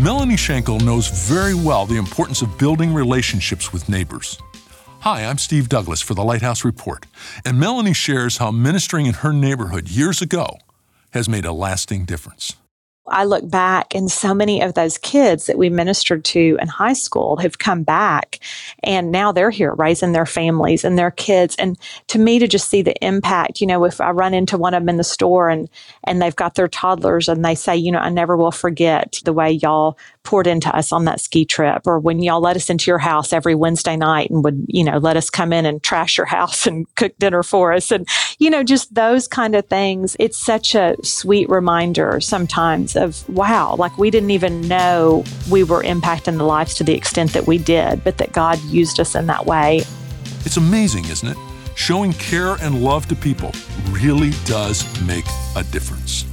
Melanie Schenkel knows very well the importance of building relationships with neighbors. Hi, I'm Steve Douglas for the Lighthouse Report, and Melanie shares how ministering in her neighborhood years ago has made a lasting difference. I look back and so many of those kids that we ministered to in high school have come back and now they're here raising their families and their kids. And to me, to just see the impact, if I run into one of them in the store and they've got their toddlers and they say, I never will forget the way y'all poured into us on that ski trip, or when y'all let us into your house every Wednesday night and would, let us come in and trash your house and cook dinner for us. And, just those kind of things. It's such a sweet reminder sometimes of, wow, like we didn't even know we were impacting the lives to the extent that we did, but that God used us in that way. It's amazing, isn't it? Showing care and love to people really does make a difference.